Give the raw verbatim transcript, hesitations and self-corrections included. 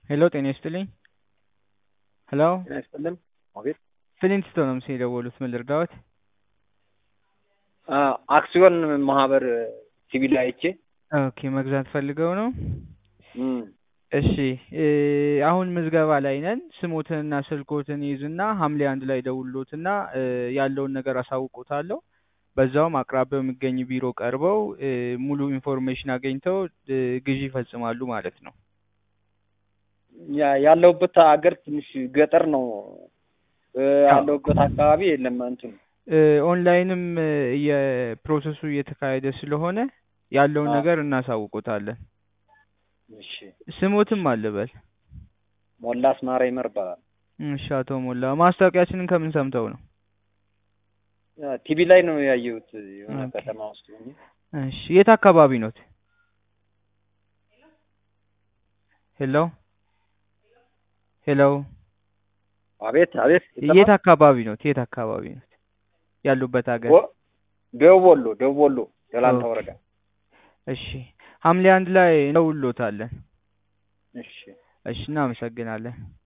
ሄሎ ጤና ይስጥልኝ። ሄሎ ጤና ይስጥልን። አቤት። ፍሊንትስቶን ነው ምስል የደወሉት፣ ምን ልርዳዎት? አክሲዮን ማህበር ቲቪ ላይ አይቼ ኦኬ መግዛት ፈልገው ነው? እም እሺ እ አሁን ምዝገባ ላይ ነን። ስሞትንና ስልኮትን ይዙና ሐምሌ አንድ ላይ ደውሎትና እ ያለውን ነገር አሳውቆታለሁ። በዛውም አቅራቢያው የሚገኝ ቢሮ ቀርበው እ ሙሉ ኢንፎርሜሽን አገኝተው እ ግዢ ይፈጽማሉ ማለት ነው። ያ ያለሁበት ሀገር ትንሽ ገጠር ነው። እ ያለሁበት አካባቢ የለም እንትን እ ኦንላይንም እ የፕሮሰሱ እየተካሄደ ስለሆነ ያለውን አ ነገር እናሳውቆታለን። እሺ ስሞትም አልበል። ሞላ አስማራ ይመር ይባላል። እሺ አቶ ሞላ ማስታወቂያችንን ከምን ሰምተው ነው? ቲቪ ላይ ነው ያየሁት የሆነ ኦኬ ከተማ ውስጥ ሆኜ። እሺ የት አካባቢ ኖት? ሄሎ ሄሎ አቤት አቤት የት ይሰማል? አካባቢ ኖት? የት አካባቢ ኖት ያሉበት ሀገር? ወ- ደቡብ ወሎ ደቡብ ወሎ ደላንታ ኦኬ ወረዳ። እሺ ሐምሌ አንድ ላይ እንደውልዎታለን። እሺ እሺ እናመሰግናለን።